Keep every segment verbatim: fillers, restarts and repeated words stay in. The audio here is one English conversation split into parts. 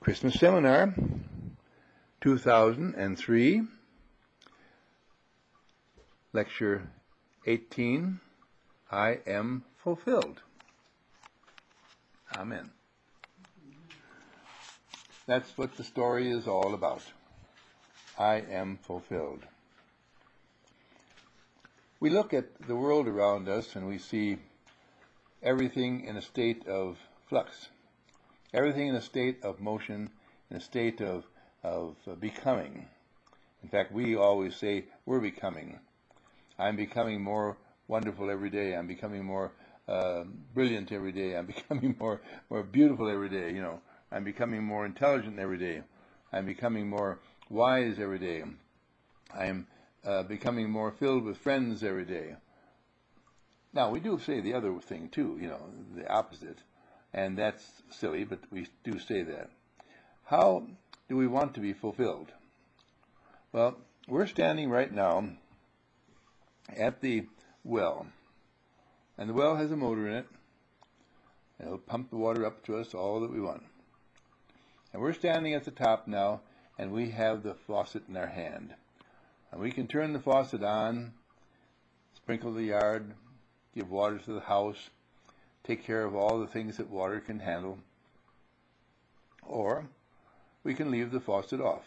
Christmas Seminar, two thousand three, Lecture eighteen, I Am Fulfilled. Amen. That's what the story is all about. I am fulfilled. We look at the world around us and we see everything in a state of flux, everything in a state of motion, in a state of, of uh, becoming. In fact, we always say we're becoming. I'm becoming more wonderful every day. I'm becoming more uh, brilliant every day. I'm becoming more, more beautiful every day. You know, I'm becoming more intelligent every day. I'm becoming more wise every day. I'm uh, becoming more filled with friends every day. Now, we do say the other thing too, you know, the opposite, and that's silly, but we do say that. How do we want to be fulfilled? Well, we're standing right now at the well, and the well has a motor in it. It'll pump the water up to us all that we want. And we're standing at the top now, and we have the faucet in our hand. And we can turn the faucet on, sprinkle the yard, give water to the house, take care of all the things that water can handle, or we can leave the faucet off.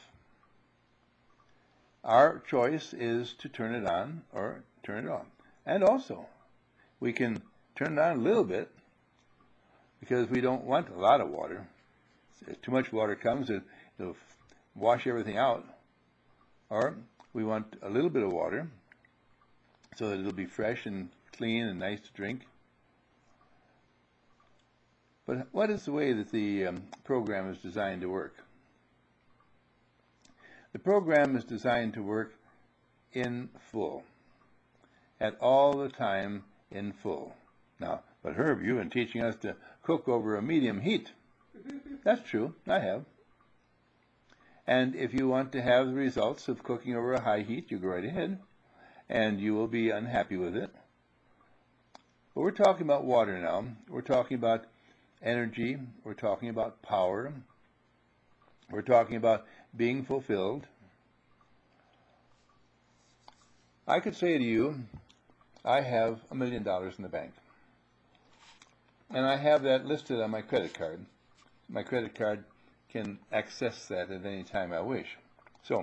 Our choice is to turn it on or turn it off. And also, we can turn it on a little bit because we don't want a lot of water. If too much water comes, it, it'll wash everything out. Or we want a little bit of water so that it'll be fresh and clean and nice to drink. But what is the way that the um, program is designed to work? The program is designed to work in full, at all the time in full. Now, but Herb, you've been teaching us to cook over a medium heat. That's true, I have. And if you want to have the results of cooking over a high heat, you go right ahead, and you will be unhappy with it. But we're talking about water now. We're talking about energy. We're talking about power. We're talking about being fulfilled. I could say to you, I have a million dollars in the bank. And I have that listed on my credit card. My credit card can access that at any time I wish. So,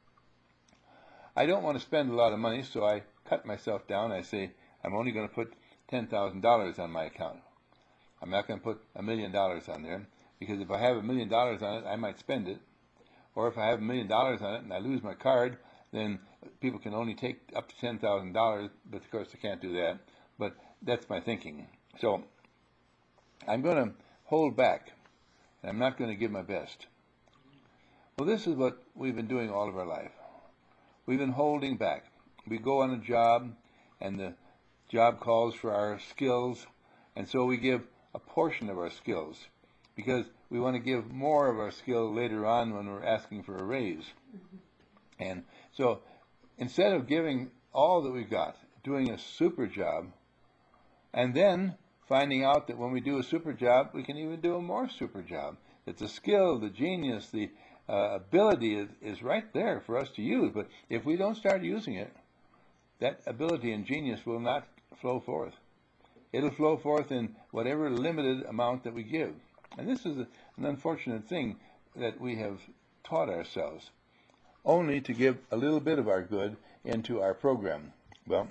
I don't want to spend a lot of money, so I cut myself down. I say, I'm only going to put ten thousand dollars on my account. I'm not going to put a million dollars on there, because if I have a million dollars on it, I might spend it. Or if I have a million dollars on it and I lose my card, then people can only take up to ten thousand dollars, but of course they can't do that. But that's my thinking. So I'm going to hold back, and I'm not going to give my best. Well, this is what we've been doing all of our life. We've been holding back. We go on a job, and the job calls for our skills, and so we give a portion of our skills, because we want to give more of our skill later on when we're asking for a raise. And so instead of giving all that we've got, doing a super job, and then finding out that when we do a super job, we can even do a more super job, that the skill, the genius, the uh, ability is, is right there for us to use. But if we don't start using it, that ability and genius will not flow forth. It'll flow forth in whatever limited amount that we give. And this is a, an unfortunate thing that we have taught ourselves, only to give a little bit of our good into our program. Well,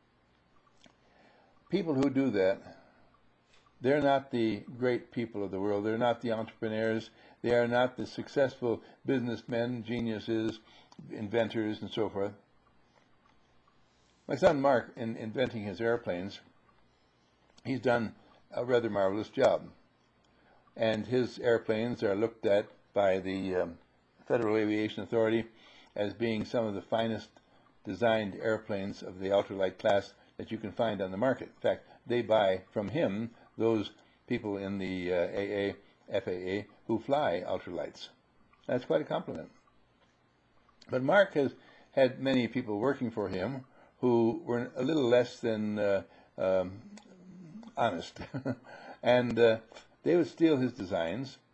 people who do that, they're not the great people of the world. They're not the entrepreneurs. They are not the successful businessmen, geniuses, inventors, and so forth. My son Mark, in inventing his airplanes, he's done a rather marvelous job. And his airplanes are looked at by the um, Federal Aviation Authority as being some of the finest designed airplanes of the ultralight class that you can find on the market. In fact, they buy from him those people in the uh, A A, F A A who fly ultralights. That's quite a compliment. But Mark has had many people working for him who were a little less than uh, um, honest. and uh, they would steal his designs,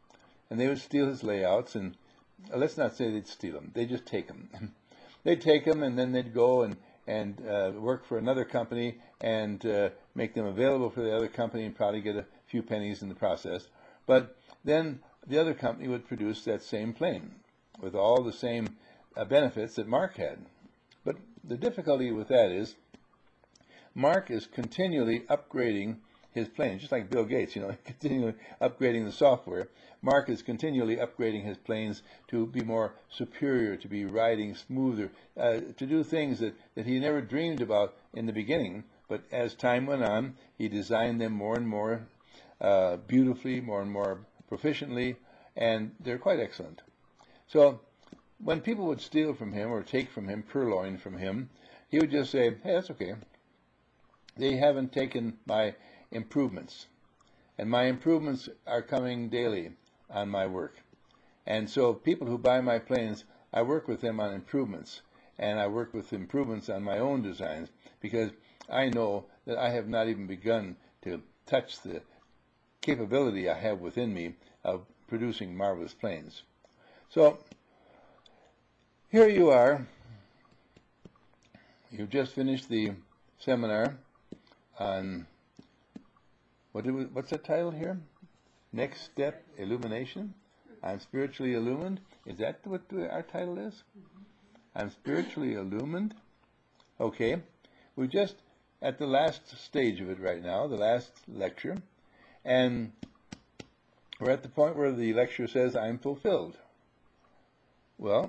and they would steal his layouts, and uh, let's not say they'd steal them, they'd just take them. They'd take them, and then they'd go and, and uh, work for another company and uh, make them available for the other company and probably get a few pennies in the process. But then the other company would produce that same plane with all the same uh, benefits that Mark had. But the difficulty with that is Mark is continually upgrading his planes, just like Bill Gates, you know, continually upgrading the software. Mark is continually upgrading his planes to be more superior, to be riding smoother, uh, to do things that, that he never dreamed about in the beginning. But as time went on, he designed them more and more uh, beautifully, more and more proficiently, and they're quite excellent. So when people would steal from him or take from him, purloin from him, he would just say, hey, that's okay. They haven't taken my improvements, and my improvements are coming daily on my work. And so people who buy my planes, I work with them on improvements, and I work with improvements on my own designs, because I know that I have not even begun to touch the capability I have within me of producing marvelous planes. So here you are. You've just finished the seminar on What do we, what's the title here? Next Step Illumination? I'm spiritually illumined. Is that what our title is? Mm-hmm. I'm spiritually illumined. Okay. We're just at the last stage of it right now, the last lecture. And we're at the point where the lecture says, I'm fulfilled. Well,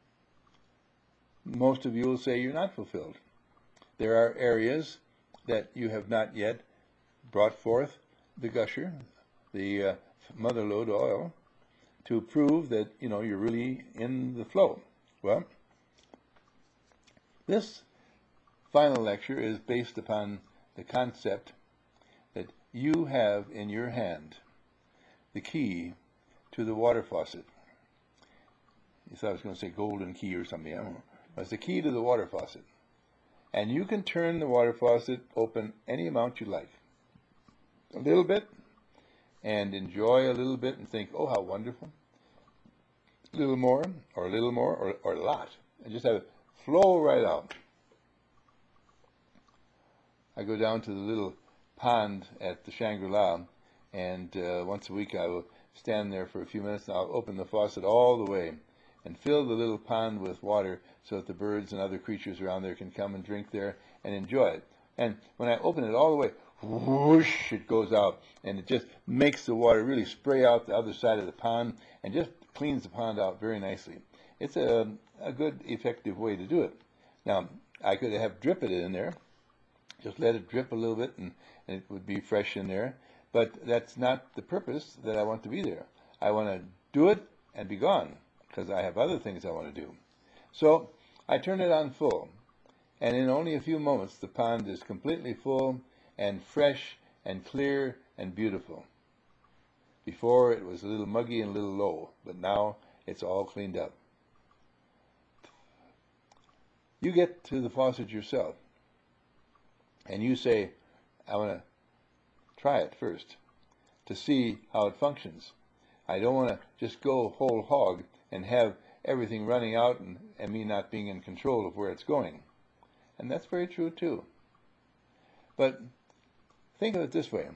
most of you will say you're not fulfilled. There are areas that you have not yet brought forth the gusher, the uh, mother lode oil, to prove that, you know, you're really in the flow. Well, this final lecture is based upon the concept that you have in your hand the key to the water faucet. You thought I was going to say golden key or something. I don't know. It's the key to the water faucet. And you can turn the water faucet open any amount you like. A little bit, and enjoy a little bit and think, oh, how wonderful. A little more, or a little more, or, or a lot. And just have it flow right out. I go down to the little pond at the Shangri-La, and uh, once a week I will stand there for a few minutes, and I'll open the faucet all the way and fill the little pond with water so that the birds and other creatures around there can come and drink there and enjoy it. And when I open it all the way, whoosh, it goes out, and it just makes the water really spray out the other side of the pond and just cleans the pond out very nicely. It's a, a good, effective way to do it. Now, I could have dripped it in there, just let it drip a little bit, and, and it would be fresh in there, but that's not the purpose that I want to be there. I want to do it and be gone, because I have other things I want to do. So I turn it on full, and in only a few moments the pond is completely full and fresh and clear and beautiful. Before it was a little muggy and a little low, but now it's all cleaned up. You get to the faucet yourself, and you say, I want to try it first to see how it functions. I don't want to just go whole hog and have everything running out and, and me not being in control of where it's going. And that's very true too. But think of it this way.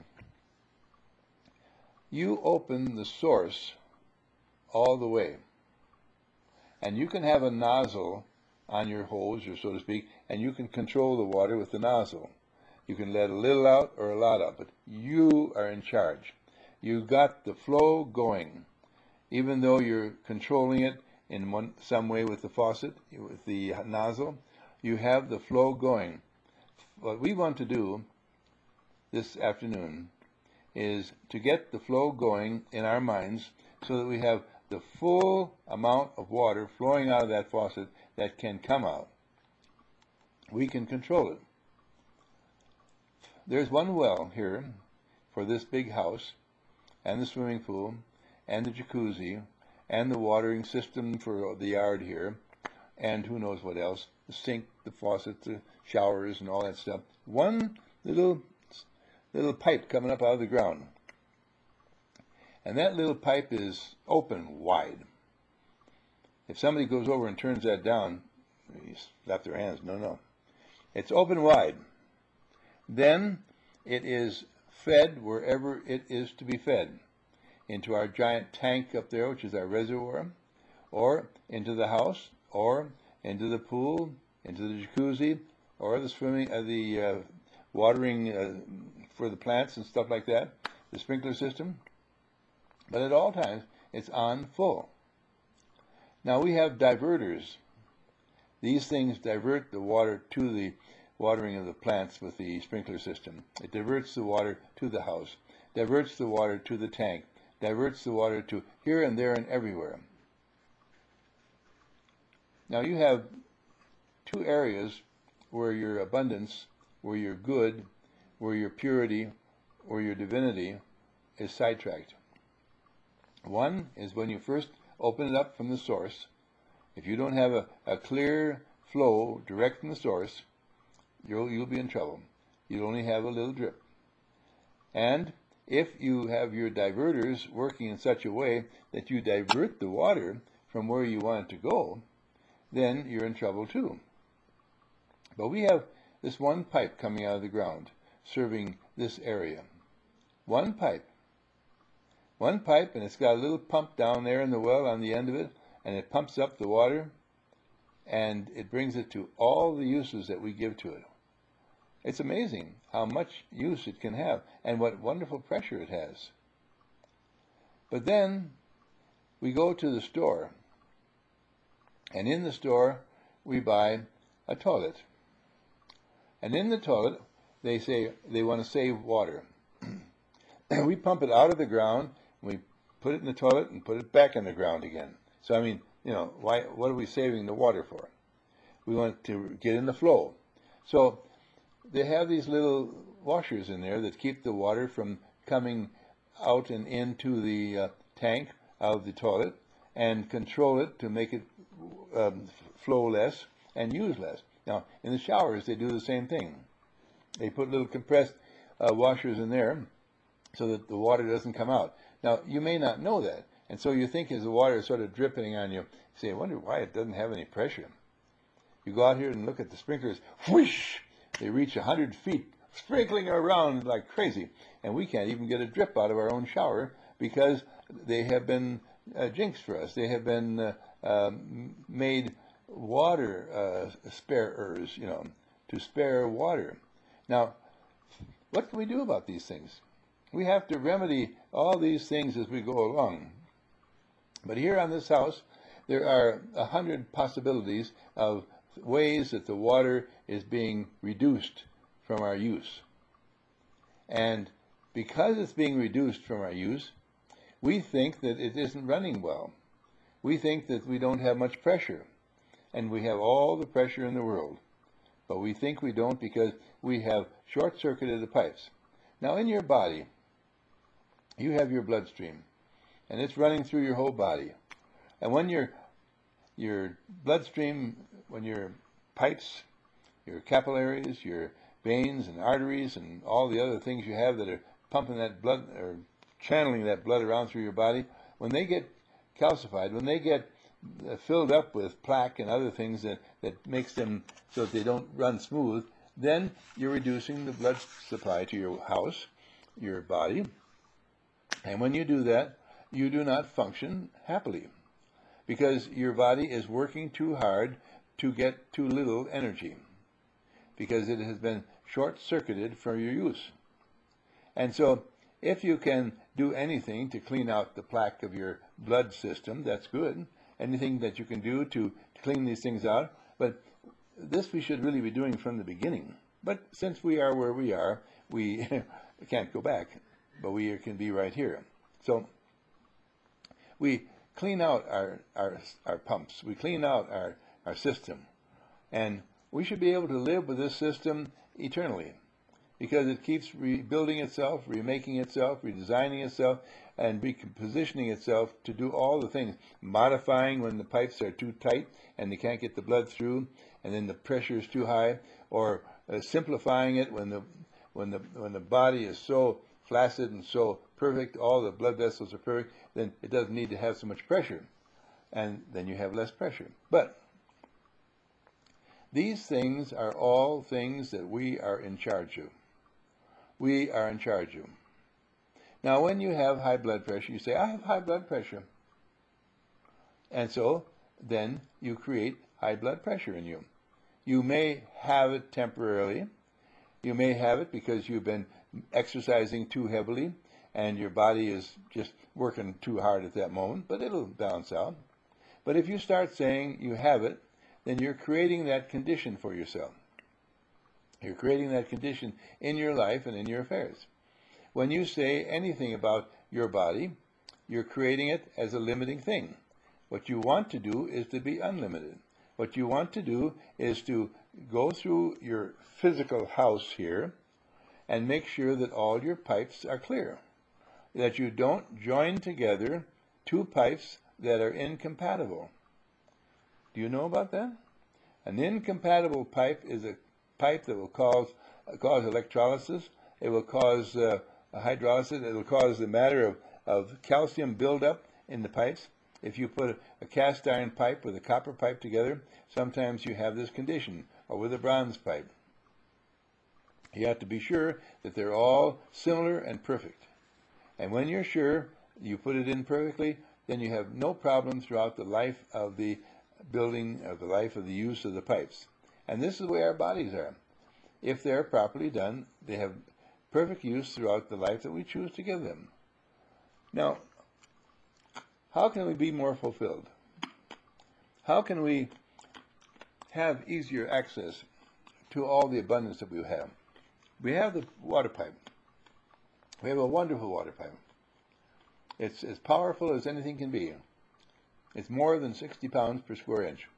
You open the source all the way, and you can have a nozzle on your hose, or so to speak, and you can control the water with the nozzle. You can let a little out or a lot out, but you are in charge. You got the flow going, even though you're controlling it in one, some way with the faucet, with the nozzle. You have the flow going. What we want to do this afternoon is to get the flow going in our minds so that we have the full amount of water flowing out of that faucet that can come out. We can control it. There's one well here for this big house, and the swimming pool, and the jacuzzi, and the watering system for the yard here, and who knows what else, the sink, the faucet, the showers, and all that stuff. One little little pipe coming up out of the ground. and that little pipe is open wide. If somebody goes over and turns that down, you slap their hands. No, no. It's open wide. Then it is fed wherever it is to be fed, into our giant tank up there, which is our reservoir, or into the house, or into the pool, into the jacuzzi, or the swimming, uh, the uh, watering uh, for the plants and stuff like that, the sprinkler system. But at all times, it's on full. Now we have diverters. These things divert the water to the watering of the plants with the sprinkler system. It diverts the water to the house, diverts the water to the tank, diverts the water to here and there and everywhere. Now you have two areas where your abundance, where your good, where your purity, or your divinity is sidetracked. One is when you first open it up from the source. If you don't have a, a clear flow direct from the source, you'll, you'll be in trouble. You'll only have a little drip. And if you have your diverters working in such a way that you divert the water from where you want it to go, then you're in trouble too. But we have this one pipe coming out of the ground, serving this area. One pipe. One pipe, and it's got a little pump down there in the well on the end of it, and it pumps up the water, and it brings it to all the uses that we give to it. It's amazing how much use it can have, and what wonderful pressure it has. But then we go to the store, and in the store we buy a toilet. And in the toilet, they say they want to save water. We pump it out of the ground, we put it in the toilet and put it back in the ground again. So I mean, you know, why? What are we saving the water for? We want to get in the flow. So they have these little washers in there that keep the water from coming out and into the uh, tank of the toilet, and control it to make it um, flow less and use less. Now, in the showers, they do the same thing. They put little compressed uh, washers in there so that the water doesn't come out. Now, you may not know that, and so you think as the water is sort of dripping on you, you say, I wonder why it doesn't have any pressure. You go out here and look at the sprinklers, whoosh, they reach one hundred feet, sprinkling around like crazy, and we can't even get a drip out of our own shower because they have been uh, jinxed for us. They have been uh, um, made water uh, sparers, you know, to spare water. Now, what can we do about these things? We have to remedy all these things as we go along. But here on this house, there are a hundred possibilities of ways that the water is being reduced from our use. And because it's being reduced from our use, we think that it isn't running well. We think that we don't have much pressure, and we have all the pressure in the world. But we think we don't because we have short-circuited the pipes. Now in your body, you have your bloodstream, and it's running through your whole body. And when your your bloodstream, when your pipes, your capillaries, your veins and arteries and all the other things you have that are pumping that blood or channeling that blood around through your body, when they get calcified, when they get filled up with plaque and other things that, that makes them so that they don't run smooth, then you're reducing the blood supply to your house, your body. And when you do that, you do not function happily because your body is working too hard to get too little energy because it has been short-circuited for your use. And so if you can do anything to clean out the plaque of your blood system, that's good. Anything that you can do to clean these things out. But this we should really be doing from the beginning. But since we are where we are, we can't go back. But we can be right here. So we clean out our, our, our pumps. We clean out our, our system. And we should be able to live with this system eternally, because it keeps rebuilding itself, remaking itself, redesigning itself, and repositioning itself to do all the things, modifying when the pipes are too tight and they can't get the blood through, and then the pressure is too high, or uh, simplifying it when the when the when the body is so flaccid and so perfect, all the blood vessels are perfect, then it doesn't need to have so much pressure. And then you have less pressure. But these things are all things that we are in charge of. We are in charge of. Now, when you have high blood pressure, you say, I have high blood pressure. And so then you create high blood pressure in you. You may have it temporarily. You may have it because you've been exercising too heavily and your body is just working too hard at that moment, but it'll balance out. But if you start saying you have it, then you're creating that condition for yourself. You're creating that condition in your life and in your affairs. When you say anything about your body, you're creating it as a limiting thing. What you want to do is to be unlimited. What you want to do is to go through your physical house here and make sure that all your pipes are clear. That you don't join together two pipes that are incompatible. Do you know about that? An incompatible pipe is a pipe that will cause, cause electrolysis. It will cause uh, hydrolysis. It will cause the matter of, of calcium buildup in the pipes. If you put a, a cast iron pipe with a copper pipe together, sometimes you have this condition, or with a bronze pipe. You have to be sure that they're all similar and perfect. And when you're sure you put it in perfectly, then you have no problem throughout the life of the building, of the life of the use of the pipes. And this is the way our bodies are. If they're properly done, they have perfect use throughout the life that we choose to give them. Now, how can we be more fulfilled? How can we have easier access to all the abundance that we have? We have the water pipe. We have a wonderful water pipe. It's as powerful as anything can be. It's more than sixty pounds per square inch.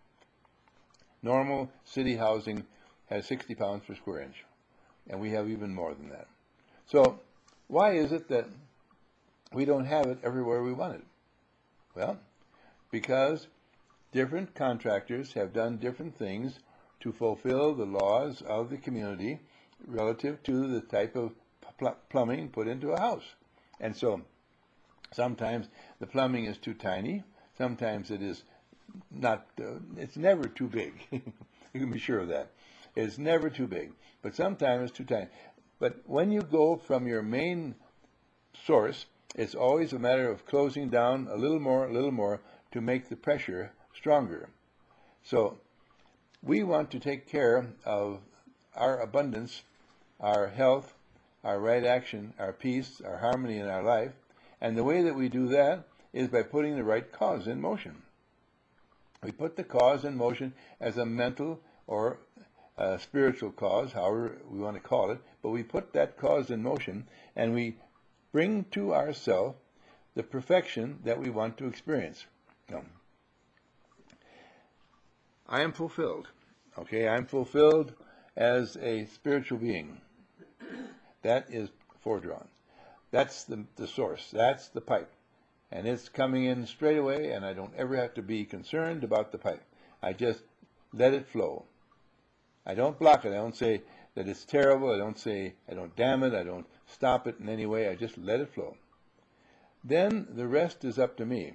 Normal city housing has sixty pounds per square inch, and we have even more than that. So why is it that we don't have it everywhere we want it? Well, because different contractors have done different things to fulfill the laws of the community relative to the type of pl- plumbing put into a house. And so sometimes the plumbing is too tiny. Sometimes it is not, uh, it's never too big. You can be sure of that. It's never too big, but sometimes it's too tiny. But when you go from your main source, it's always a matter of closing down a little more, a little more to make the pressure stronger. So we want to take care of our abundance, our health, our right action, our peace, our harmony in our life. And the way that we do that is by putting the right cause in motion. We put the cause in motion as a mental or a spiritual cause, however we want to call it, but we put that cause in motion and we bring to ourselves the perfection that we want to experience. No. I am fulfilled. Okay, I'm fulfilled as a spiritual being. That is foredrawn. That's the, the source. That's the pipe. And it's coming in straight away, and I don't ever have to be concerned about the pipe. I just let it flow. I don't block it. I don't say that it's terrible. I don't say, I don't damn it. I don't stop it in any way. I just let it flow. Then the rest is up to me.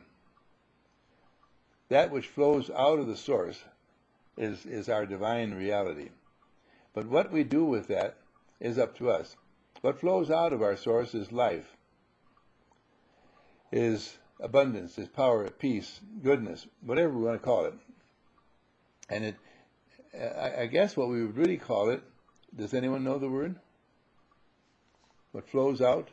That which flows out of the source is, is our divine reality. But what we do with that is up to us. What flows out of our source is life, is abundance, is power, peace, goodness, whatever we want to call it. And it, I, I guess what we would really call it, does anyone know the word? What flows out?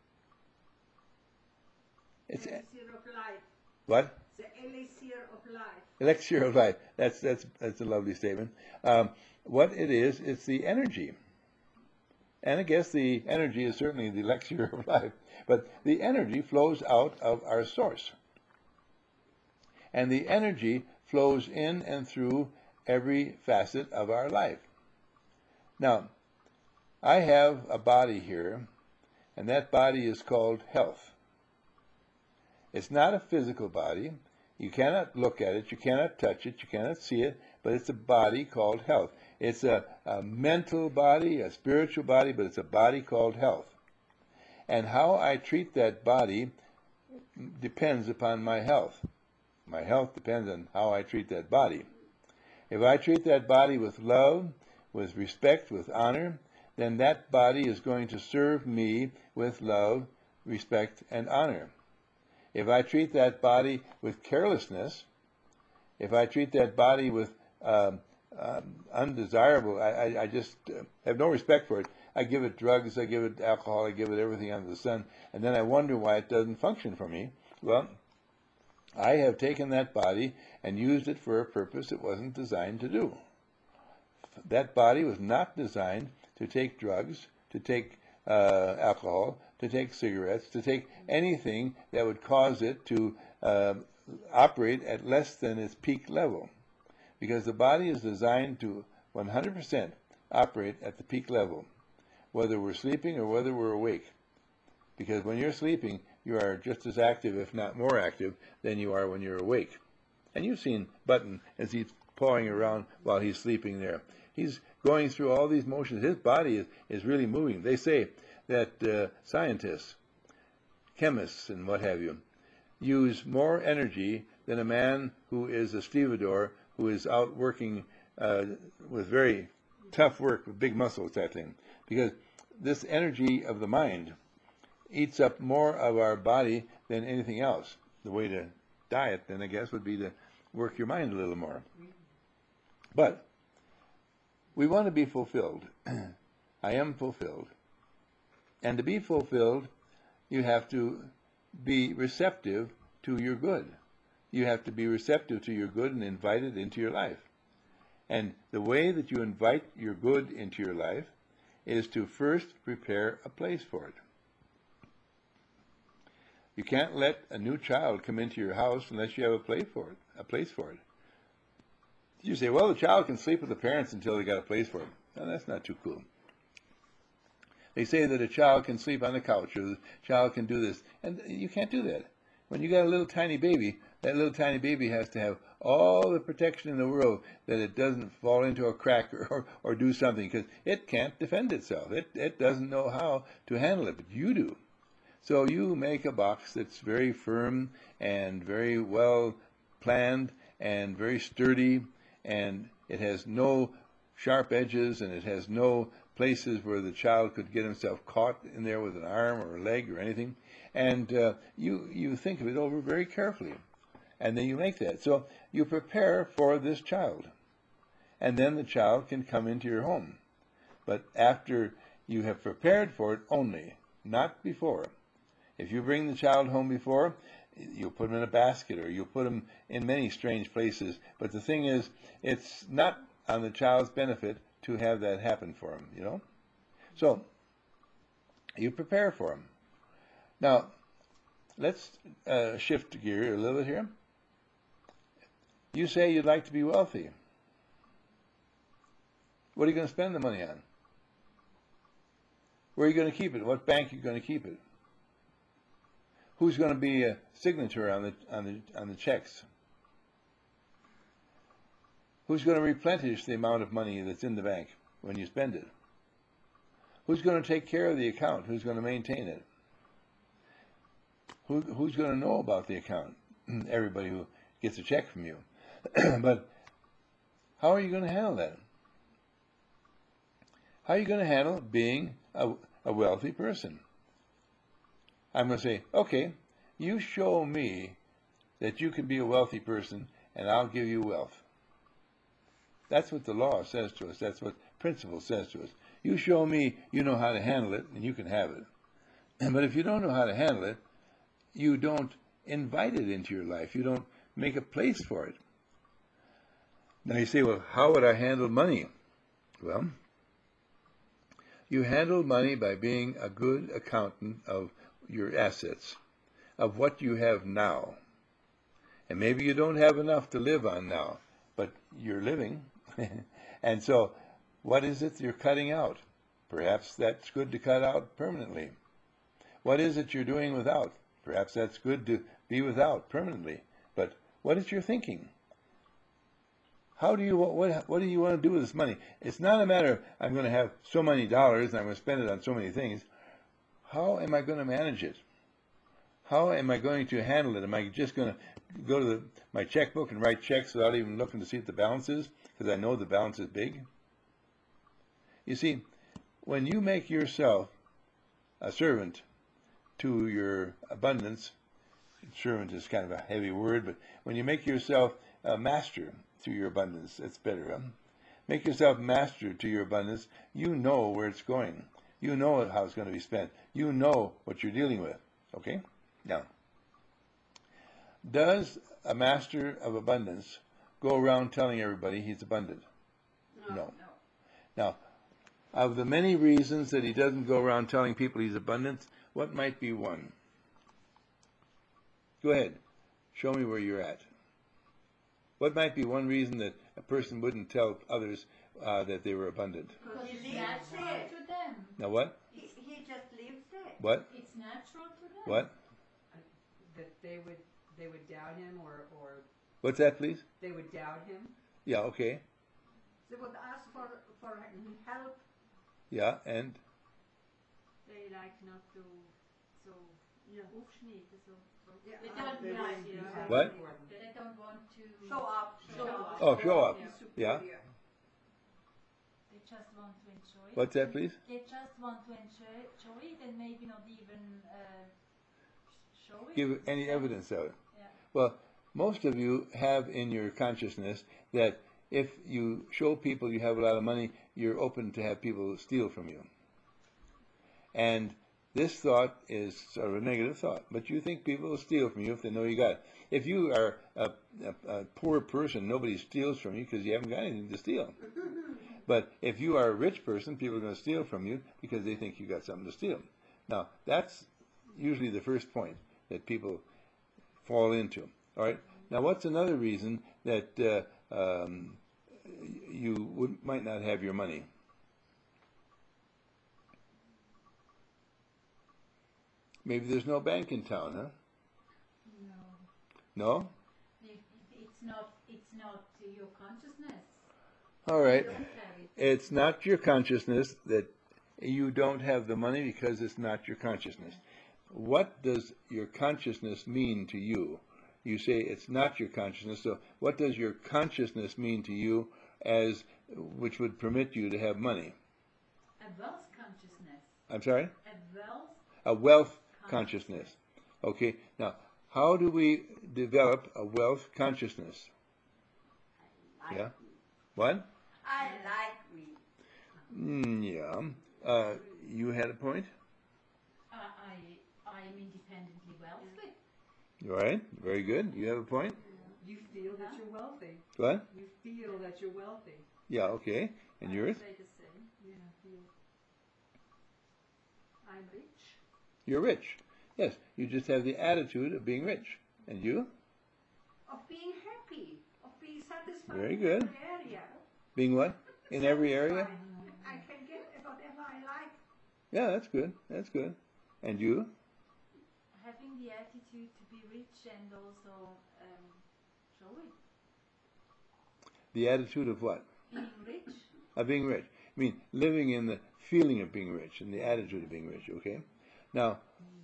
It's elixir of life. What? The elixir of life. Elixir of life. That's that's that's a lovely statement. Um, what it is, it's the energy. And I guess the energy is certainly the elixir of life. But the energy flows out of our source. And the energy flows in and through every facet of our life. Now, I have a body here, and that body is called health. It's not a physical body. You cannot look at it, you cannot touch it, you cannot see it, but it's a body called health. It's a, a mental body, a spiritual body, but it's a body called health. And how I treat that body depends upon my health. My health depends on how I treat that body. If I treat that body with love, with respect, with honor, then that body is going to serve me with love, respect, and honor. If I treat that body with carelessness, if I treat that body with um, um, undesirable, I, I, I just uh, have no respect for it. I give it drugs, I give it alcohol, I give it everything under the sun, and then I wonder why it doesn't function for me. Well, I have taken that body and used it for a purpose it wasn't designed to do. That body was not designed to take drugs, to take uh, alcohol, to take cigarettes, to take anything that would cause it to uh, operate at less than its peak level. Because the body is designed to one hundred percent operate at the peak level, whether we're sleeping or whether we're awake. Because when you're sleeping, you are just as active, if not more active, than you are when you're awake. And you've seen Button as he's pawing around while he's sleeping there. He's going through all these motions. His body is, is really moving. They say that uh, scientists, chemists, and what have you, use more energy than a man who is a stevedore, who is out working uh, with very tough work with big muscles, that thing. Because this energy of the mind eats up more of our body than anything else. The way to diet, then, I guess, would be to work your mind a little more. But we want to be fulfilled. I am fulfilled. And to be fulfilled, you have to be receptive to your good. You have to be receptive to your good and invite it into your life. And the way that you invite your good into your life is to first prepare a place for it. You can't let a new child come into your house unless you have a place for it. A place for it. You say, well, the child can sleep with the parents until they got a place for it. No, that's not too cool. They say that a child can sleep on the couch, or the child can do this, and you can't do that. When you got a little tiny baby, that little tiny baby has to have all the protection in the world that it doesn't fall into a crack or, or, or do something, because it can't defend itself. It, it doesn't know how to handle it, but you do. So you make a box that's very firm and very well planned and very sturdy, and it has no sharp edges, and it has no places where the child could get himself caught in there with an arm or a leg or anything. And uh, you, you think of it over very carefully, and then you make that. So you prepare for this child, and then the child can come into your home. But after you have prepared for it only, not before. If you bring the child home before, you'll put him in a basket, or you'll put him in many strange places. But the thing is, it's not on the child's benefit to have that happen for him, you know? So, you prepare for him. Now, let's uh, shift gear a little bit here. You say you'd like to be wealthy. What are you going to spend the money on? Where are you going to keep it? What bank are you going to keep it? Who's going to be a signature on the on the on the checks? Who's going to replenish the amount of money that's in the bank when you spend it? Who's going to take care of the account? Who's going to maintain it? Who, who's going to know about the account? Everybody who gets a check from you. But how are you going to handle that? How are you going to handle being a, a wealthy person? I'm going to say, okay, you show me that you can be a wealthy person, and I'll give you wealth. That's what the law says to us. That's what principle says to us. You show me you know how to handle it, and you can have it. But if you don't know how to handle it, you don't invite it into your life. You don't make a place for it. Now you say, well, how would I handle money? Well, you handle money by being a good accountant of your assets, of what you have now. And maybe you don't have enough to live on now, but you're living. And so, what is it you're cutting out? Perhaps that's good to cut out permanently. What is it you're doing without? Perhaps that's good to be without permanently. But what is your thinking? How do you what what do you want to do with this money? It's not a matter of I'm going to have so many dollars and I'm going to spend it on so many things. how am I going to manage it? How am I going to handle it? Am I just going to go to the, my checkbook and write checks without even looking to see what the balance is, because I know the balance is big? You see, when you make yourself a servant to your abundance, servant is kind of a heavy word, but when you make yourself a master to your abundance, it's better. Huh? Make yourself master to your abundance. You know where it's going. You know how it's going to be spent. You know what you're dealing with. Okay? Now, does a master of abundance go around telling everybody he's abundant? No. no. Now, of the many reasons that he doesn't go around telling people he's abundant, what might be one? Go ahead. Show me where you're at. What might be one reason that a person wouldn't tell others uh, that they were abundant? Because it's natural to them. Now what? He, he just lives it. What? It's natural to them. What? That they would they would doubt him, or or What's that, please? they would doubt him. Yeah, okay. They would ask for, for help. Yeah, and? They like not to, so, yeah. Aufschneiden, so. They Yeah. don't, They yeah, want- yeah. What? They don't want to Show up. Show up. Oh, show up. Yeah. They just want to enjoy it. What's that, please? They just want to enjoy, enjoy it and maybe not even uh, show it. Give any evidence of it. Yeah. Well, most of you have in your consciousness that if you show people you have a lot of money, you're open to have people steal from you. And this thought is sort of a negative thought, but you think people will steal from you if they know you got it. If you are a, a, a poor person, nobody steals from you because you haven't got anything to steal. But if you are a rich person, people are going to steal from you because they think you got something to steal. Now, that's usually the first point that people fall into. All right. Now, what's another reason that uh, um, you would, might not have your money? Maybe there's no bank in town, huh? No. No? It, it's not. It's not your consciousness. All right. You don't have it. It's not your consciousness that you don't have the money because it's not your consciousness. What does your consciousness mean to you? You say it's not your consciousness, so what does your consciousness mean to you as which would permit you to have money? A wealth consciousness. I'm sorry? A wealth. A wealth consciousness. Okay, now, how do we develop a wealth consciousness? Yeah? What? I like weed. Mm, yeah. Uh, you had a point? Uh, I I am independently wealthy. All right, very good. You have a point? You feel that you're wealthy. What? You feel that you're wealthy. Yeah, okay. And yours? Say the same. Yeah, feel. I'm rich. You're rich. Yes, you just have the attitude of being rich. And you? Of being happy. Of being satisfied. Very in good. every area. Being what? In every area? I can get whatever I like. Yeah, that's good. That's good. And you? Having the attitude to be rich and also um, show it. The attitude of what? Being rich. Of being rich. I mean, living in the feeling of being rich and the attitude of being rich, okay? Now,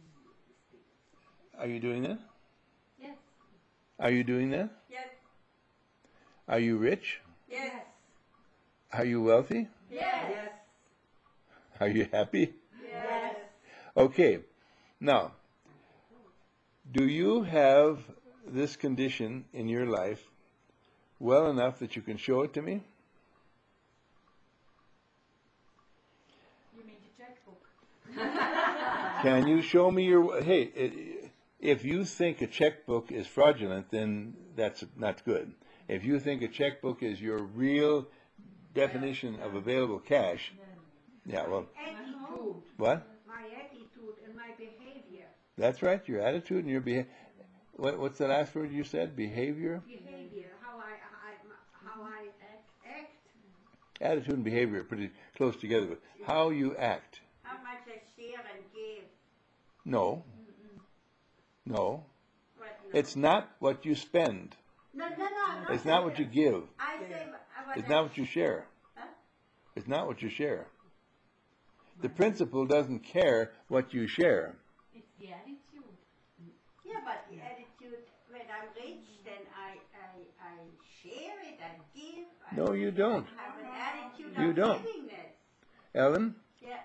are you doing that? Yes. Are you doing that? Yes. Are you rich? Yes. Are you wealthy? Yes. Yes. Are you happy? Yes. Okay. Now, do you have this condition in your life well enough that you can show it to me? You mean the checkbook? Can you show me your... Hey, i- if you think a checkbook is fraudulent, then that's not good. If you think a checkbook is your real definition of available cash, yeah, well, Attitude. what? My attitude and my behavior. That's right, your attitude and your behavior. What, what's the last word you said? Behavior? Behavior. How I, I how I act. Attitude and behavior are pretty close together. But how you act? How much I share and give. No. No. What It's not what you spend. No, no, no. It's not what you give. I say what It's I not what you share. Huh? It's not what you share. The principle doesn't care what you share. It's the attitude. Yeah, but the attitude, when I'm rich, then I, I, I share it, I give. I No, you don't. have an attitude You of don't. givingness. Ellen, Yeah.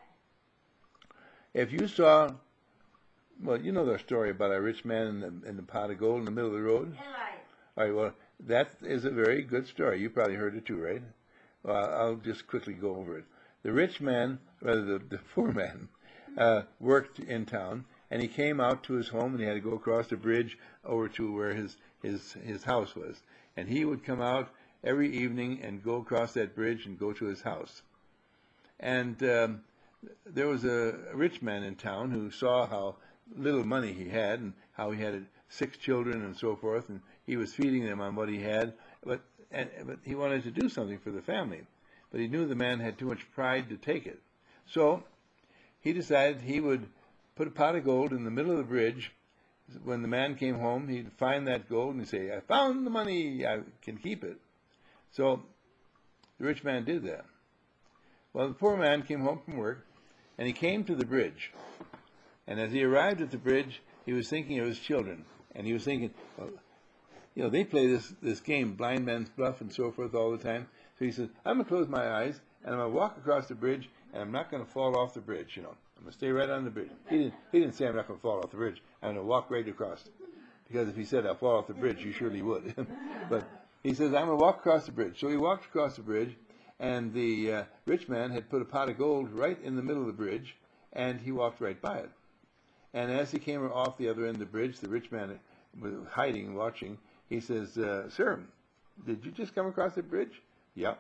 if you saw, well, you know the story about a rich man in the, in the pot of gold in the middle of the road? Right. All right, well, that is a very good story. You probably heard it too, right? Well, I'll just quickly go over it. The rich man, rather the, the poor man, uh, worked in town, and he came out to his home, and he had to go across the bridge over to where his, his, his house was. And he would come out every evening and go across that bridge and go to his house. And um, there was a rich man in town who saw how little money he had and how he had six children and so forth, and he was feeding them on what he had, but and, but he wanted to do something for the family. But he knew the man had too much pride to take it. So he decided he would put a pot of gold in the middle of the bridge. When the man came home, he'd find that gold and he'd say, I found the money, I can keep it. So the rich man did that. Well, the poor man came home from work, and he came to the bridge. And as he arrived at the bridge, he was thinking of his children. And he was thinking, well, you know, they play this, this game, blind man's bluff and so forth all the time. So he says, I'm going to close my eyes, and I'm going to walk across the bridge, and I'm not going to fall off the bridge, you know. I'm going to stay right on the bridge. He didn't, he didn't say I'm not going to fall off the bridge. I'm going to walk right across. Because if he said I'll fall off the bridge, you surely would. But he says, I'm going to walk across the bridge. So he walked across the bridge, and the uh, rich man had put a pot of gold right in the middle of the bridge, and he walked right by it. And as he came off the other end of the bridge, the rich man was hiding, watching. He says, uh, sir, did you just come across the bridge? Yeah.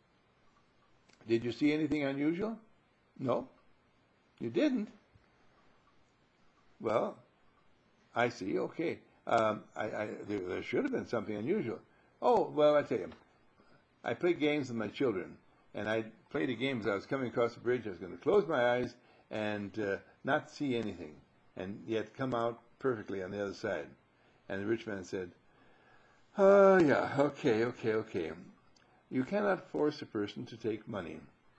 Did you see anything unusual? No. You didn't? Well, I see. Okay. Um, I, I, there, there should have been something unusual. Oh, well, I tell you, I play games with my children, and I played a game as I was coming across the bridge. I was going to close my eyes and uh, not see anything, and yet come out perfectly on the other side. And the rich man said, oh, yeah, okay, okay, okay. You cannot force a person to take money,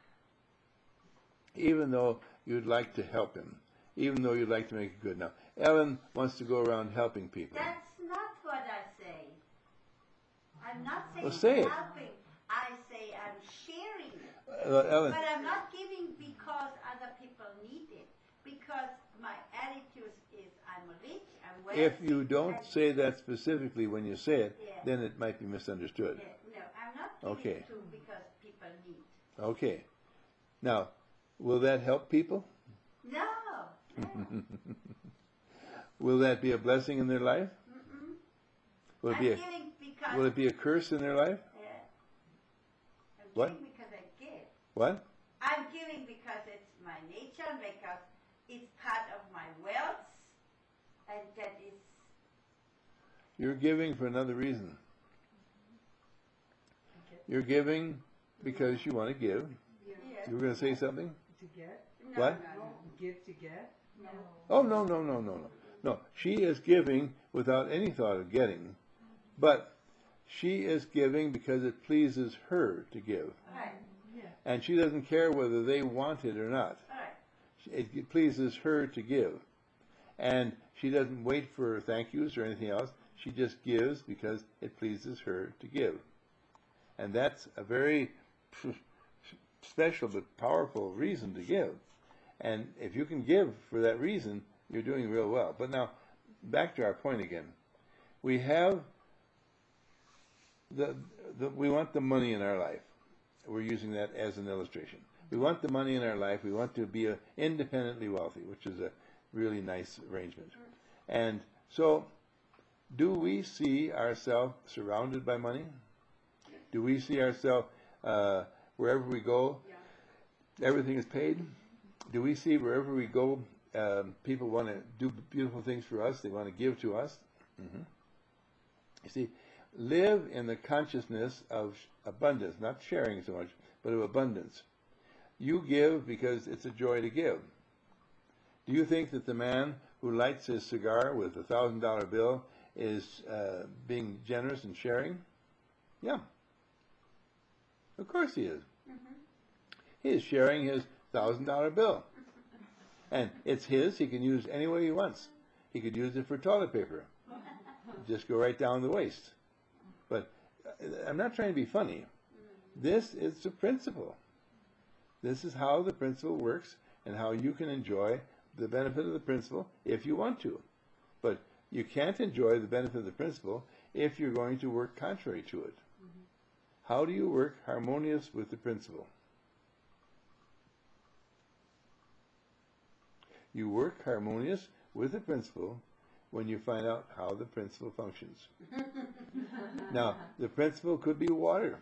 even though you'd like to help him, even though you'd like to make it good. Now, Ellen wants to go around helping people. That's not what I say. I'm not saying Well, say it. helping. I say I'm sharing it. Uh, Ellen, But I'm not giving because other people need it. Because my attitude is I'm rich, I'm wealthy. if you don't and- say that specifically when you say it, Yeah. then it might be misunderstood. Yeah, no, I'm not giving Okay. it to because people need. Okay. Now, will that help people? No. no. Will that be a blessing in their life? Mm-mm. Will it I'm be a, giving because will it be a curse in their life? yeah. I'm What? giving because I give. What? I'm giving because it's my nature and because it's part of my wealth, and that is You're giving for another reason. You're giving because you want to give. Yeah. yeah. You were going to say something? To get? No, What? No, no, Give to get? no. Oh, no, no, no, no, no. No, she is giving without any thought of getting, but she is giving because it pleases her to give. Right, Yeah. And she doesn't care whether they want it or not. right. It pleases her to give. And she doesn't wait for thank yous or anything else. She just gives because it pleases her to give. And that's a very special but powerful reason to give. And if you can give for that reason, you're doing real well. But now, back to our point again. We have the, the we want the money in our life. We're using that as an illustration. We want the money in our life. We want to be a, independently wealthy, which is a really nice arrangement. And so, do we see ourselves surrounded by money? Do we see ourselves uh, wherever we go, everything is paid? Do we see wherever we go, um, people want to do beautiful things for us, they want to give to us? Mm-hmm. You see, live in the consciousness of abundance, not sharing so much, but of abundance. You give because it's a joy to give. Do you think that the man who lights his cigar with a thousand dollar bill is uh, being generous and sharing? Yeah. Of course he is. Mm-hmm. He is sharing his thousand dollar bill. And it's his, he can use any way he wants. He could use it for toilet paper. Just go right down the waist. But uh, I'm not trying to be funny. This is the principle. This is how the principle works and how you can enjoy the benefit of the principle if you want to. But you can't enjoy the benefit of the principle if you're going to work contrary to it. Mm-hmm. How do you work harmonious with the principle? You work harmonious with the principle when you find out how the principle functions. Now, the principle could be water.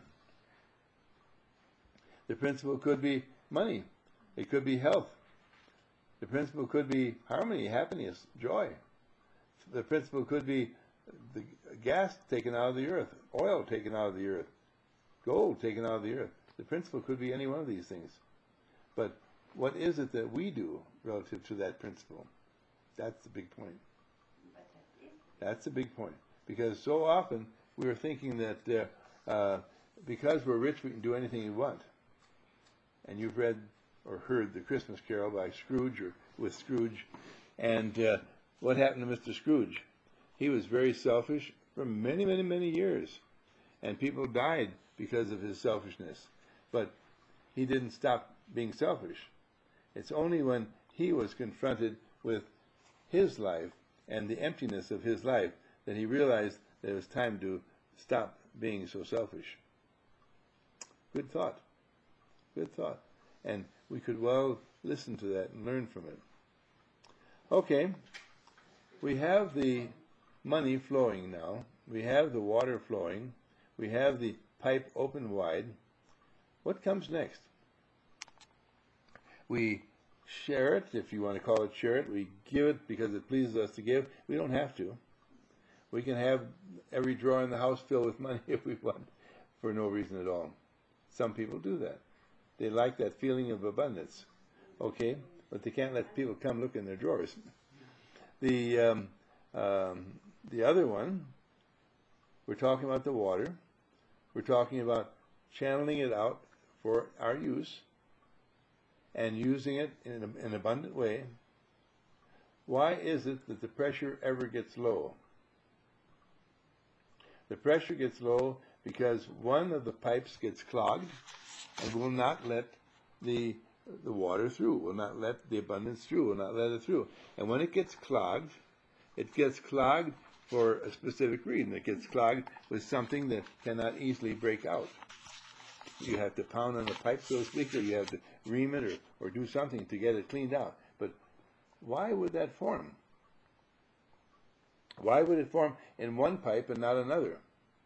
The principle could be money. It could be health. The principle could be harmony, happiness, joy. The principle could be the gas taken out of the earth, oil taken out of the earth, gold taken out of the earth. The principle could be any one of these things. But what is it that we do relative to that principle? That's the big point. That's the big point. Because so often we are thinking that uh, uh, because we're rich we can do anything we want. And you've read or heard the Christmas Carol by Scrooge or with Scrooge. And uh, what happened to Mister Scrooge? He was very selfish for many, many, many years. And people died because of his selfishness. But he didn't stop being selfish. It's only when he was confronted with his life and the emptiness of his life that he realized that it was time to stop being so selfish. Good thought. Good thought. And we could well listen to that and learn from it. Okay. We have the money flowing now. We have the water flowing. We have the pipe open wide. What comes next? We share it, if you want to call it share it. We give it because it pleases us to give. We don't have to. We can have every drawer in the house filled with money if we want, for no reason at all. Some people do that. They like that feeling of abundance. Okay? But they can't let people come look in their drawers. The, um, um, the other one, we're talking about the water. We're talking about channeling it out for our use and using it in an, an abundant way. Why is it that the pressure ever gets low? The pressure gets low because one of the pipes gets clogged and will not let the the water through, will not let the abundance through, will not let it through. And when it gets clogged, it gets clogged for a specific reason. It gets clogged with something that cannot easily break out. You have to pound on the pipe, so to speak, or you have to ream it or, or do something to get it cleaned out. But why would that form? Why would it form in one pipe and not another?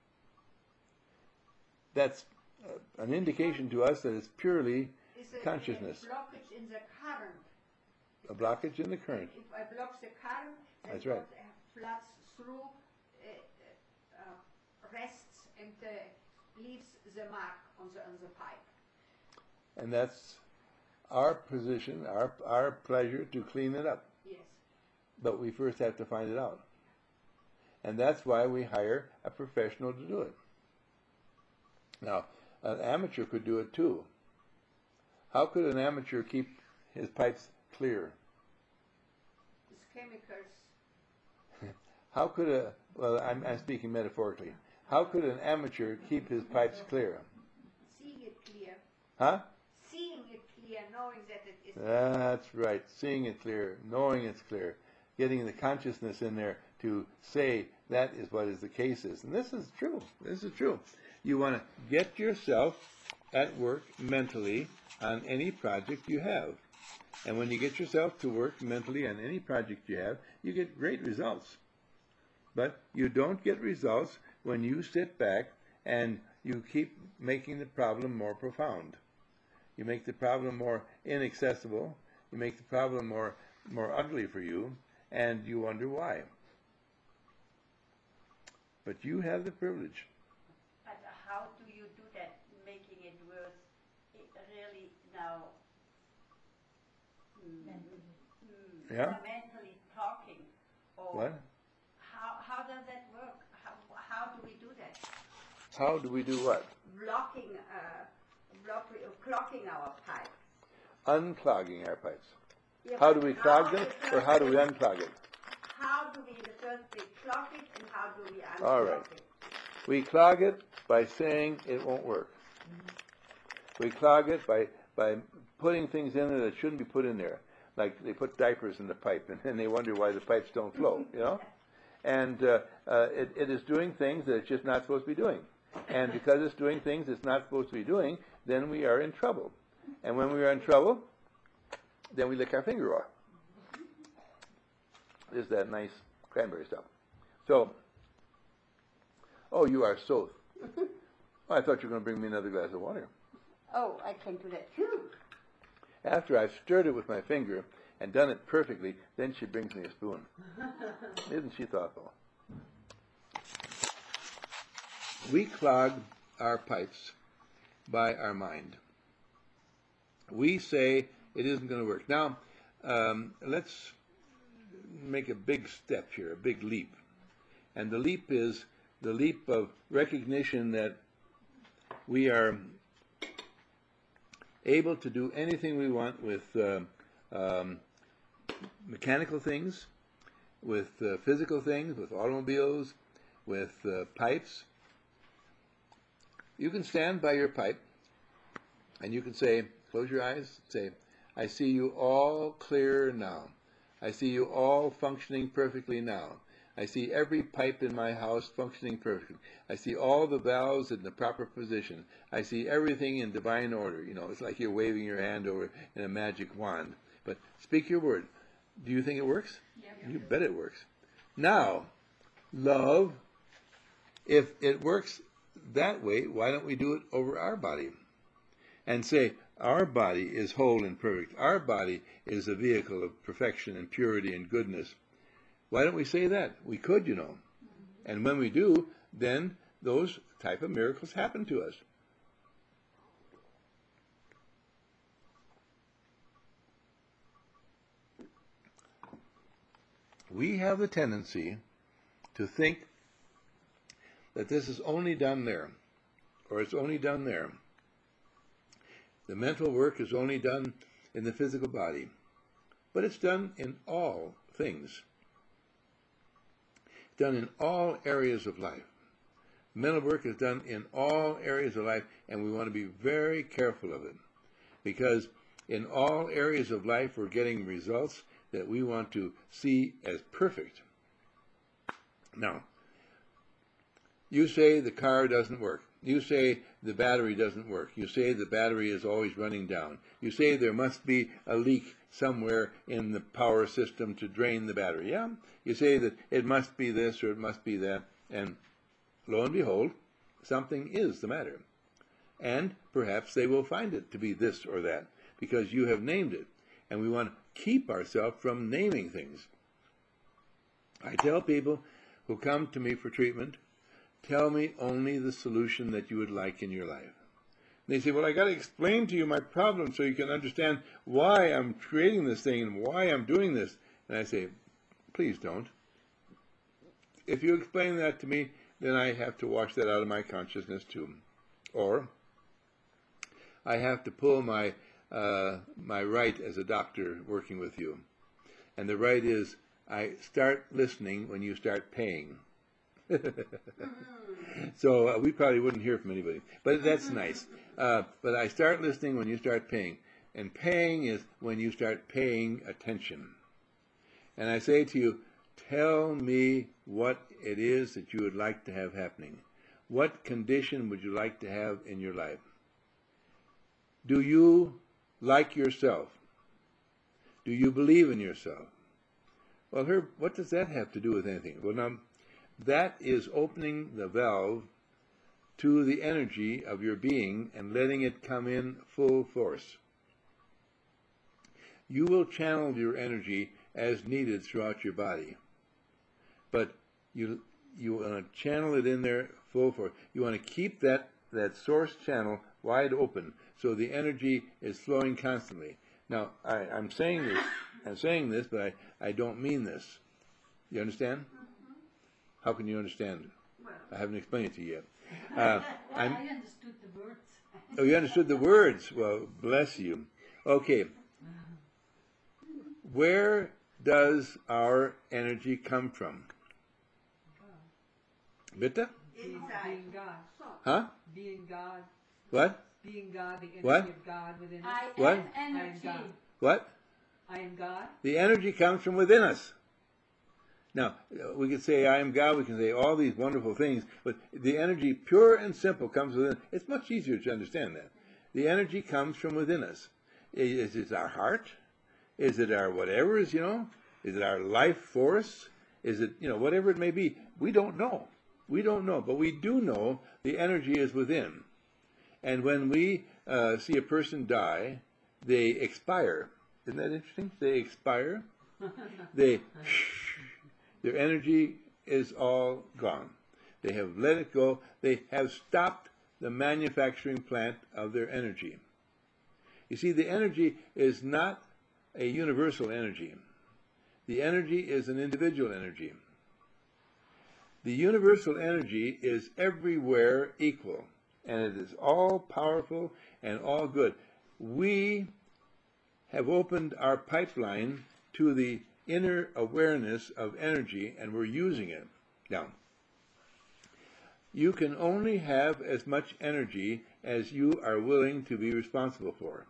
That's uh, an indication to us that it's purely It's a, consciousness. a blockage in the current. A blockage in the current. If I block the current, then That's right. what floods through, uh, uh, rests and uh, leaves the mark on the on the pipe. And that's our position, our our pleasure to clean it up. Yes. But we first have to find it out. And that's why we hire a professional to do it. Now, an amateur could do it too. How could an amateur keep his pipes clear? With chemicals. How could a, well, I'm, I'm speaking metaphorically. How could an amateur keep his pipes clear? Seeing it clear. Huh? Seeing it clear, knowing that it is. That's right. Seeing it clear, knowing it's clear, getting the consciousness in there to say that is what is the case is. And this is true. This is true. You want to get yourself at work mentally on any project you have. And when you get yourself to work mentally on any project you have, you get great results. But you don't get results when you sit back and you keep making the problem more profound. You make the problem more inaccessible. You make the problem more, more ugly for you, and you wonder why. But you have the privilege. But how do you do that, making it worse? It really now. Mm, Mentally. mm, Yeah? Mentally talking. Or What? How how does that work? How how do we do that? How do we do what? Blocking, uh, block, uh, clocking our pipe. unclogging our pipes. Yeah, How but do we clog them, in the or first how do we place- unclog it? How do we in the first place clog it and how do we unclog All right. it? We clog it by saying it won't work. We clog it by, by putting things in there that shouldn't be put in there. Like they put diapers in the pipe, and then they wonder why the pipes don't flow, you know? And uh, uh, it, it is doing things that it's just not supposed to be doing. And because it's doing things it's not supposed to be doing, then we are in trouble. And when we are in trouble, then we lick our finger off. This is that nice cranberry stuff. So, oh, you are so... Oh, I thought you were going to bring me another glass of water. Oh, I can do that too. After I've stirred it with my finger and done it perfectly, then she brings me a spoon. Isn't she thoughtful? We clog our pipes by our mind. We say it isn't going to work. Now, um, let's make a big step here, a big leap. And the leap is the leap of recognition that we are able to do anything we want with uh, um, mechanical things, with uh, physical things, with automobiles, with uh, pipes. You can stand by your pipe and you can say, close your eyes, say, I see you all clear now. I see you all functioning perfectly now. I see every pipe in my house functioning perfectly. I see all the valves in the proper position. I see everything in divine order. You know, it's like you're waving your hand over in a magic wand. But speak your word. Do you think it works? Yep. You bet it works. Now, love, if it works that way, why don't we do it over our body? And say, our body is whole and perfect. Our body is a vehicle of perfection and purity and goodness. Why don't we say that? We could, you know. And when we do, then those type of miracles happen to us. We have the tendency to think that this is only done there, or it's only done there. The mental work is only done in the physical body, but it's done in all things. Done in all areas of life. Mental work is done in all areas of life, and we want to be very careful of it, because in all areas of life we're getting results that we want to see as perfect. Now, you say the car doesn't work. You say the battery doesn't work. You say the battery is always running down. You say there must be a leak somewhere in the power system to drain the battery. Yeah? You say that it must be this or it must be that. And lo and behold, something is the matter. And perhaps they will find it to be this or that because you have named it. And we want to keep ourselves from naming things. I tell people who come to me for treatment, tell me only the solution that you would like in your life. And they say, well, I got to explain to you my problem so you can understand why I'm creating this thing and why I'm doing this. And I say, please don't. If you explain that to me, then I have to wash that out of my consciousness too. Or I have to pull my uh, my right as a doctor working with you. And the right is, I start listening when you start paying. So uh, we probably wouldn't hear from anybody, but that's nice. Uh, but I start listening when you start paying, and paying is when you start paying attention. And I say to you, tell me what it is that you would like to have happening. What condition would you like to have in your life? Do you like yourself? Do you believe in yourself? Well, Herb, what does that have to do with anything? Well, now, that is opening the valve to the energy of your being and letting it come in full force. You will channel your energy as needed throughout your body. But you you want to channel it in there full force. You want to keep that, that source channel wide open so the energy is flowing constantly. Now, I, I'm saying this, I'm saying this, but I, I don't mean this. You understand? How can you understand? Well, I haven't explained it to you yet. Uh, Well, I'm, I understood the words. oh, you understood the words. Well, bless you. Okay. Where does our energy come from? Bitte? Being, Inside. being God. So, Huh? Being God. What? Being God, the energy What? of God within us. I What? am I am energy. God. What? I am God. The energy comes from within us. Now, we can say, I am God, we can say all these wonderful things, but the energy, pure and simple, comes within. It's much easier to understand that. The energy comes from within us. Is it our heart? Is it our whatever's, you know? Is it our life force? Is it, you know, whatever it may be? We don't know. We don't know, but we do know the energy is within. And when we uh, see a person die, they expire. Isn't that interesting? They expire. They, their energy is all gone. They have let it go. They have stopped the manufacturing plant of their energy. You see, the energy is not a universal energy. The energy is an individual energy. The universal energy is everywhere equal, and it is all powerful and all good. We have opened our pipeline to the inner awareness of energy, and we're using it. Now, you can only have as much energy as you are willing to be responsible for.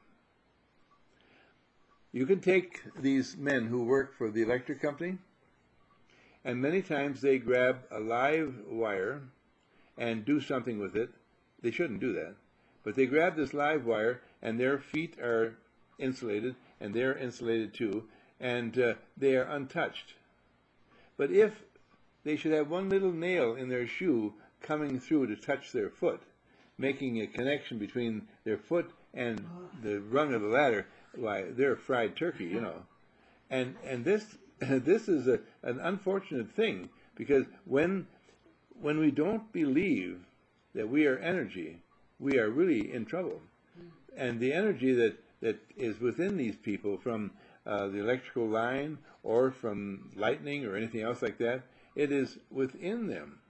You can take these men who work for the electric company, and many times they grab a live wire and do something with it. They shouldn't do that. But they grab this live wire, and their feet are insulated, and they're insulated too, and uh, they are untouched. But if they should have one little nail in their shoe coming through to touch their foot, making a connection between their foot and the rung of the ladder, why, they're fried turkey, you know. And and this this is a, an unfortunate thing, because when when we don't believe that we are energy, we are really in trouble. And the energy that, that is within these people from uh, the electrical line or from lightning or anything else like that, it is within them.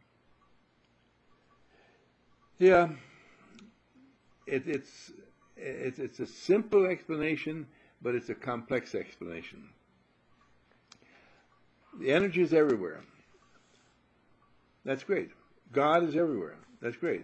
Yeah, it, it's, it's, it's a simple explanation, but it's a complex explanation. The energy is everywhere. That's great. God is everywhere. That's great.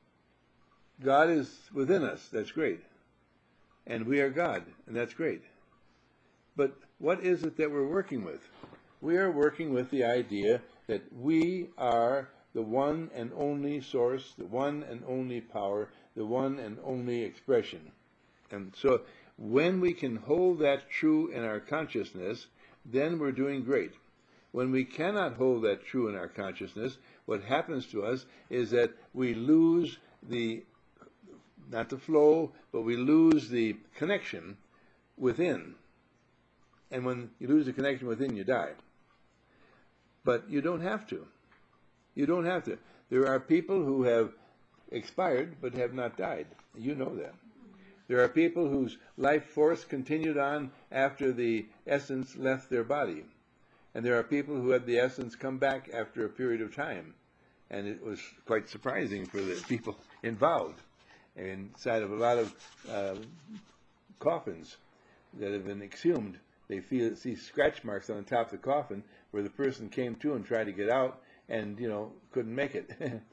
God is within us. That's great. And we are God, and that's great. But what is it that we're working with? We are working with the idea that we are the one and only source, the one and only power, the one and only expression. And so when we can hold that true in our consciousness, then we're doing great. When we cannot hold that true in our consciousness, what happens to us is that we lose the, not the flow, but we lose the connection within. And when you lose the connection within, you die. But you don't have to. You don't have to. There are people who have expired but have not died. You know that. There are people whose life force continued on after the essence left their body. And there are people who had the essence come back after a period of time. And it was quite surprising for the people involved. Inside of a lot of uh, coffins that have been exhumed, they feel, see scratch marks on the top of the coffin where the person came to and tried to get out and, you know, couldn't make it.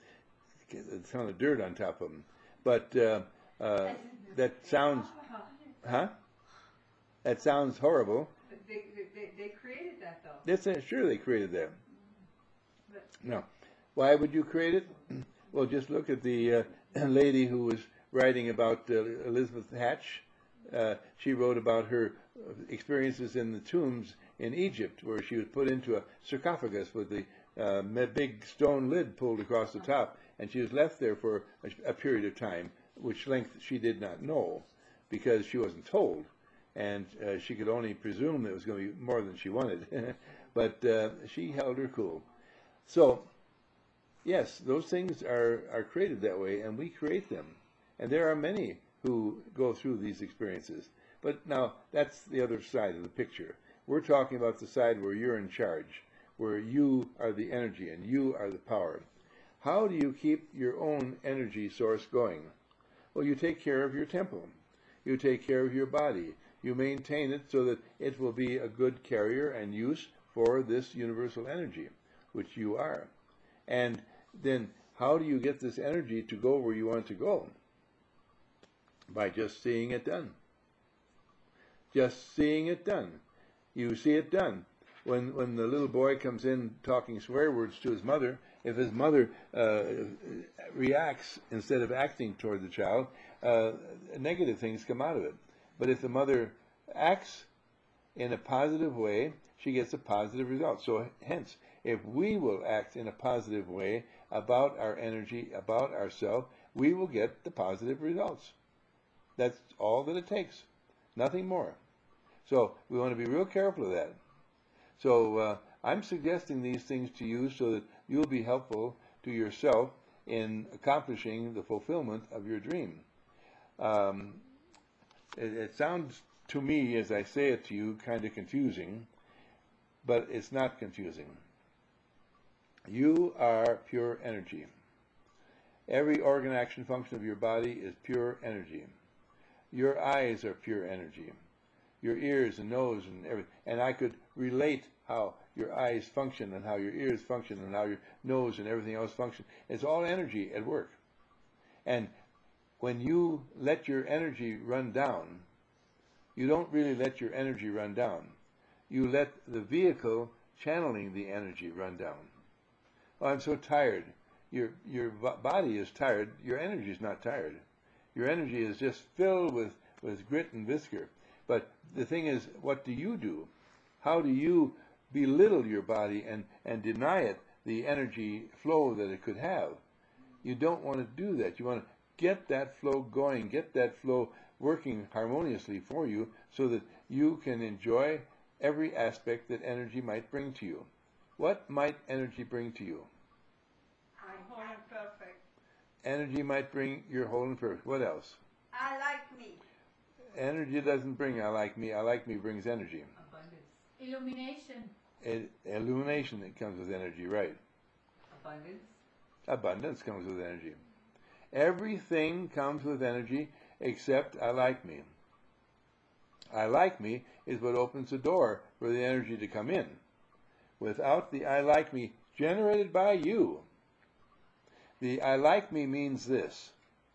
A ton of dirt on top of them. But uh, uh, that sounds, huh? That sounds horrible. They, they, they created that, though. That's uh, sure they created that. But, No. Why would you create it? Well, just look at the uh, lady who was writing about uh, Elizabeth Hatch. Uh, she wrote about her experiences in the tombs in Egypt, where she was put into a sarcophagus with the uh, big stone lid pulled across the top, and she was left there for a, a period of time, which length she did not know, because she wasn't told, and uh, she could only presume that it was going to be more than she wanted. But uh, she held her cool. So, yes, those things are, are created that way, and we create them. And there are many who go through these experiences. But now, that's the other side of the picture. We're talking about the side where you're in charge, where you are the energy and you are the power. How do you keep your own energy source going? Well, you take care of your temple. You take care of your body. You maintain it so that it will be a good carrier and use for this universal energy, which you are. And then how do you get this energy to go where you want to go? By just seeing it done. Just seeing it done. You see it done. When when the little boy comes in talking swear words to his mother, if his mother uh, reacts instead of acting toward the child, uh, negative things come out of it. But if the mother acts in a positive way, she gets a positive result. So hence, if we will act in a positive way about our energy, about ourselves, we will get the positive results. That's all that it takes. Nothing more. So we want to be real careful of that. So uh, I'm suggesting these things to you so that you'll be helpful to yourself in accomplishing the fulfillment of your dream. Um, it, it sounds to me, as I say it to you, kind of confusing, but it's not confusing. You are pure energy. Every organ, action, function of your body is pure energy. Your eyes are pure energy. Your ears and nose and everything. And I could relate how your eyes function and how your ears function and how your nose and everything else function. It's all energy at work. And when you let your energy run down, you don't really let your energy run down. You let the vehicle channeling the energy run down. Oh, I'm so tired. Your, your body is tired. Your energy is not tired. Your energy is just filled with, with grit and viscor. But the thing is, what do you do? How do you belittle your body and, and deny it the energy flow that it could have? You don't want to do that. You want to get that flow going, get that flow working harmoniously for you so that you can enjoy every aspect that energy might bring to you. What might energy bring to you? I'm whole and perfect. Energy might bring your whole and perfect. What else? I like me. Energy doesn't bring I like me. I like me brings energy. Abundance. Illumination. It, illumination that comes with energy, right. Abundance. Abundance comes with energy. Everything comes with energy except I like me. I like me is what opens the door for the energy to come in. Without the I like me generated by you, the I like me means this.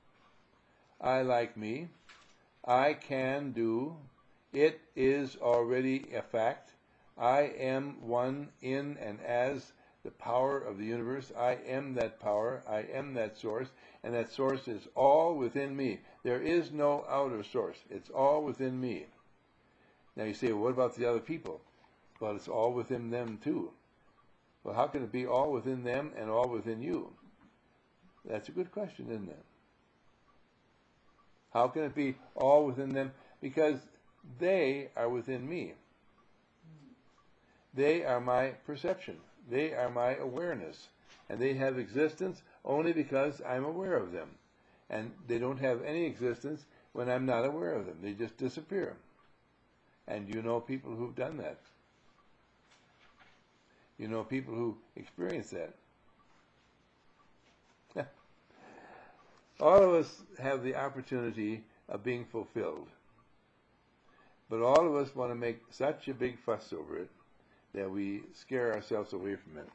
I like me. I can do. It is already a fact. I am one in and as the power of the universe. I am that power. I am that source. And that source is all within me. There is no outer source. It's all within me. Now you say, well, what about the other people? Well, it's all within them too. Well, how can it be all within them and all within you? That's a good question, isn't it? How can it be all within them? Because they are within me. They are my perception. They are my awareness. And they have existence only because I'm aware of them. And they don't have any existence when I'm not aware of them. They just disappear. And you know people who've done that. You know people who experience that. All of us have the opportunity of being fulfilled. But all of us want to make such a big fuss over it that we scare ourselves away from it.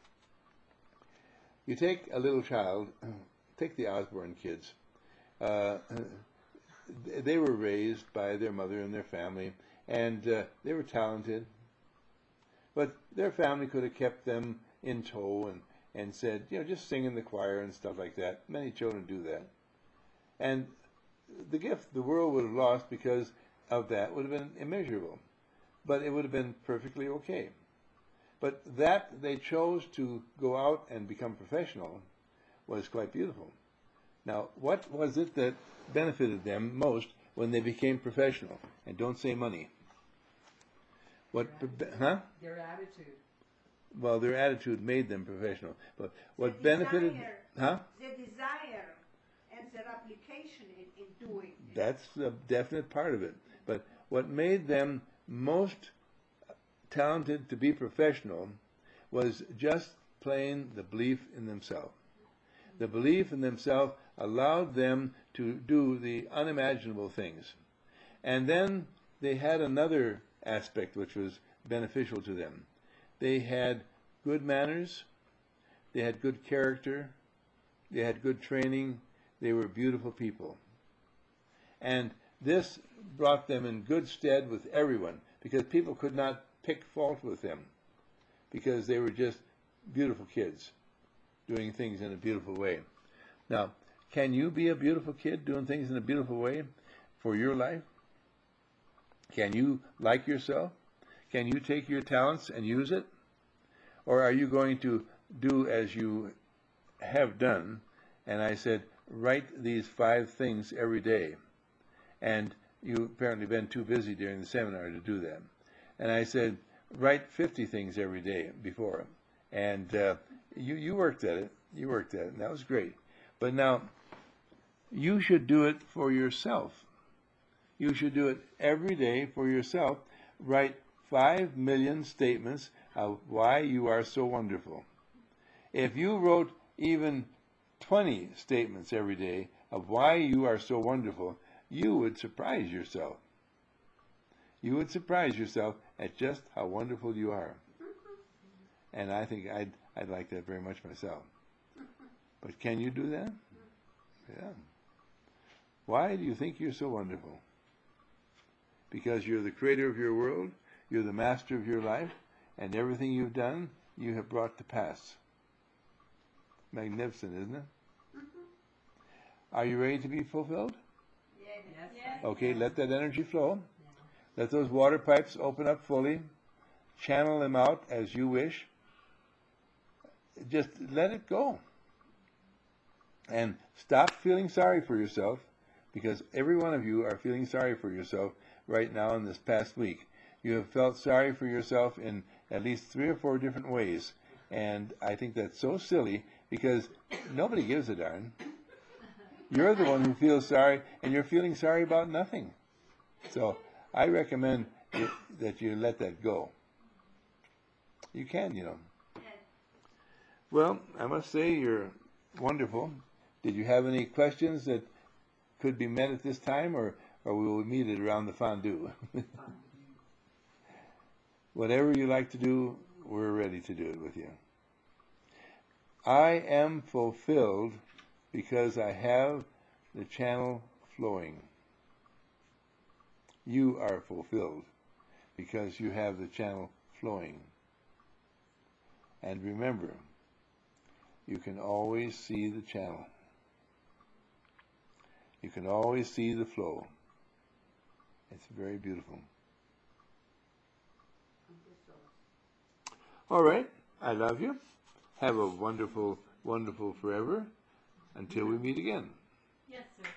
You take a little child, take the Osborne kids. Uh, they were raised by their mother and their family, and uh, they were talented. But their family could have kept them in tow and and said, you know, just sing in the choir and stuff like that. Many children do that. And the gift the world would have lost because of that would have been immeasurable. But it would have been perfectly okay. But that they chose to go out and become professional was quite beautiful. Now, what was it that benefited them most when they became professional? And don't say money. What, huh? Their attitude. Well, their attitude made them professional. But what The benefited, desire, huh? The desire and their application in, in doing it. That's a definite part of it. But what made them most talented to be professional was just plain the belief in themselves. The belief in themselves allowed them to do the unimaginable things. And then they had another aspect which was beneficial to them. They had good manners, they had good character, they had good training, they were beautiful people. And this brought them in good stead with everyone, because people could not pick fault with them, because they were just beautiful kids doing things in a beautiful way. Now, can you be a beautiful kid doing things in a beautiful way for your life? Can you like yourself? Can you take your talents and use it? Or are you going to do as you have done? And I said, write these five things every day. And you've apparently been too busy during the seminar to do that. And I said, write fifty things every day before. And uh, you, you worked at it. You worked at it, and that was great. But now, you should do it for yourself. You should do it every day for yourself. Write five million statements of why you are so wonderful. If you wrote even twenty statements every day of why you are so wonderful, you would surprise yourself. You would surprise yourself at just how wonderful you are. And I think I'd, I'd like that very much myself. But can you do that? Yeah. Why do you think you're so wonderful? Because you're the creator of your world, you're the master of your life, and everything you've done, you have brought to pass. Magnificent, isn't it? Are you ready to be fulfilled? Yes. Yes. Okay, let that energy flow. Let those water pipes open up fully. Channel them out as you wish. Just let it go. And stop feeling sorry for yourself, because every one of you are feeling sorry for yourself right now in this past week. You have felt sorry for yourself in at least three or four different ways. And I think that's so silly, because nobody gives a darn. You're the one who feels sorry, and you're feeling sorry about nothing. So I recommend it, that you let that go. You can, you know. Well, I must say you're wonderful. Did you have any questions that could be met at this time, or, or we will meet it around the fondue? Whatever you like to do, we're ready to do it with you. I am fulfilled because I have the channel flowing. You are fulfilled because you have the channel flowing. And remember, you can always see the channel. You can always see the flow. It's very beautiful. All right. I love you. Have a wonderful, wonderful forever until we meet again. Yes, sir.